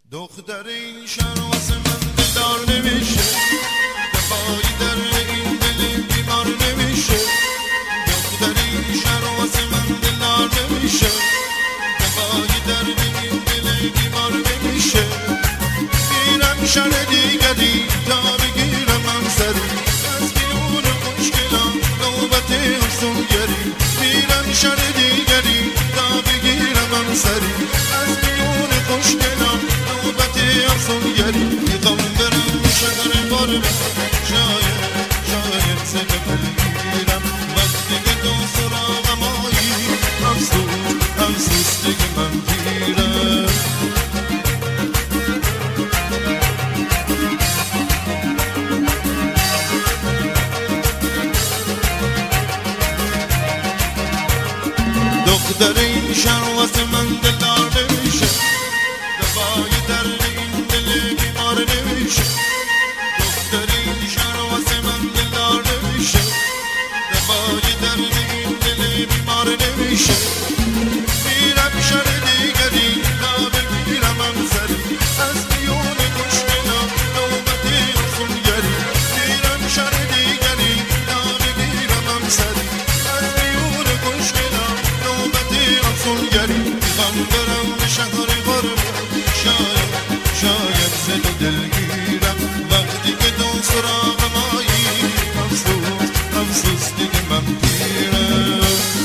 دختر این شهر واسه من دلدار نمیشه، دفاعی در این دل بیمار نمیشه. دختر این شهر واسه من دلدار نمیشه، دفاعی در این دل بیمار نمیشه. میرم شهر دیگری تا بگیرم همسری، از بیرون خوشگلم نوبت افسونگری. میرم شهر دیگری تا بگیرم همسری، از بیرون خوشگلم افسونگری. میخوام برم شهر بارم، شاید سه بگیرم وقتی که تو سراغم آیی. افسوس دیگه من گیرم. دختر این شهر واسه من دلدار نمیشه، دفاعی در این دل بیمار نمیشه. دختر این شهر واسه من دلدار نمیشه، دفاعی در این دل بیمار نمیشه. میرم شهر دیگری تا بگیرم همسری، از میون خوشگلم نوبت افسونگری. میرم شهر دیگری تا بگیرم همسری، از میون خوشگلم نوبت افسونگری. میخوام برم شهر غربت، شاید زد دلگیرم وقتی که تو سراغم آیی. افسوس دیگه من گیرم.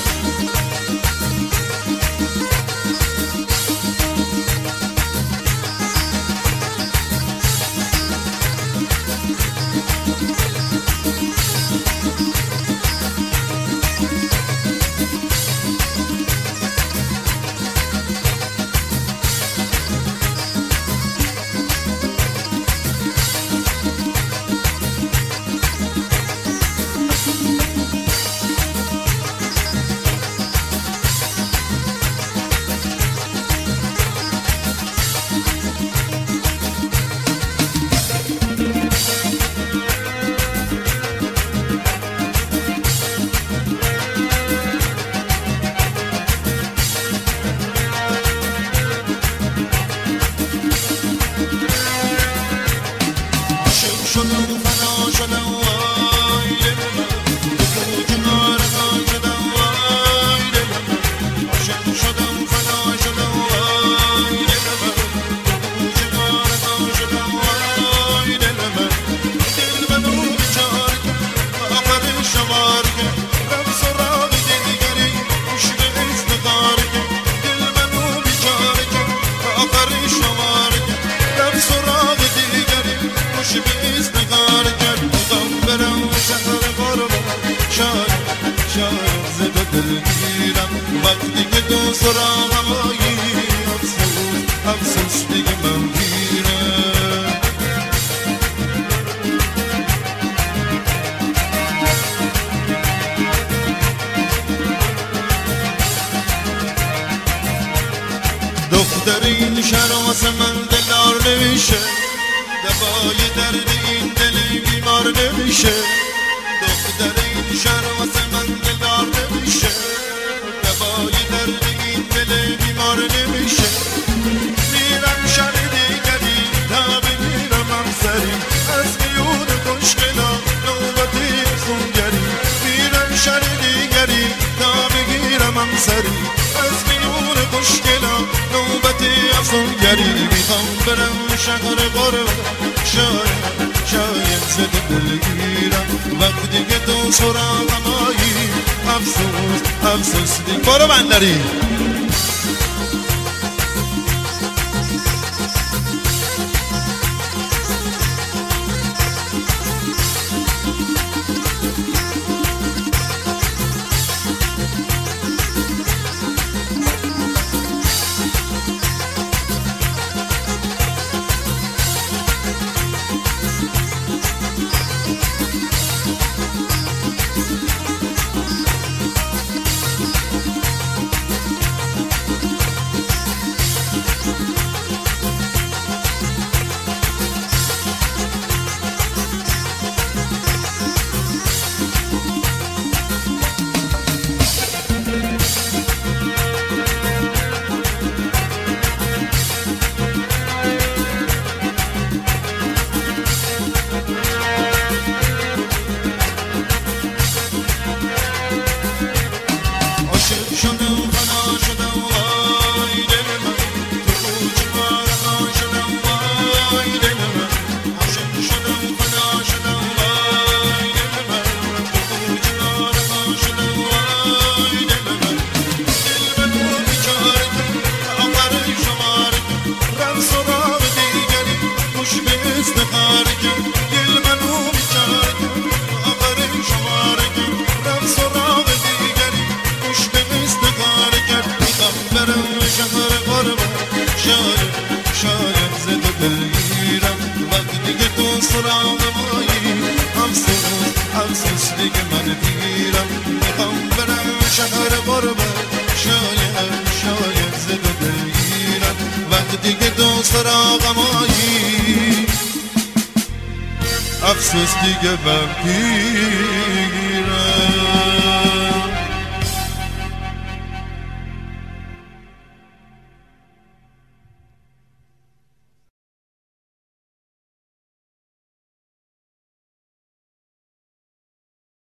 وقتی که تو سراغم آیی. افسوس دیگه من گیرم. دختر این شهر واسه من دلدار نمیشه، دفاعی درد این دل بیمار نمیشه. دختر این شهر واسه من دلدار نمیشه، دفاعی درد این دل بیمار نمیشه. میرم شهر دیگری تا بگیرم همسری، از میون خوشگلم نوبت افسونگری. میرم شهر دیگری تا بگیرم همسری، از میون خوشگلم نوبت افسونگری. میخوام برم شهر غربت، شاید زد دلگیرم وقتی که تو سراغم آیی. افسوس دیگه. برو بندری. شاید زده بگیرم وقتی که تو سراغ مایی افسوس دیگه من دیرم میخوام برم شهر غربت شاید زده بگیرم وقتی که تو سراغ مایی افسوس دیگه من دیرم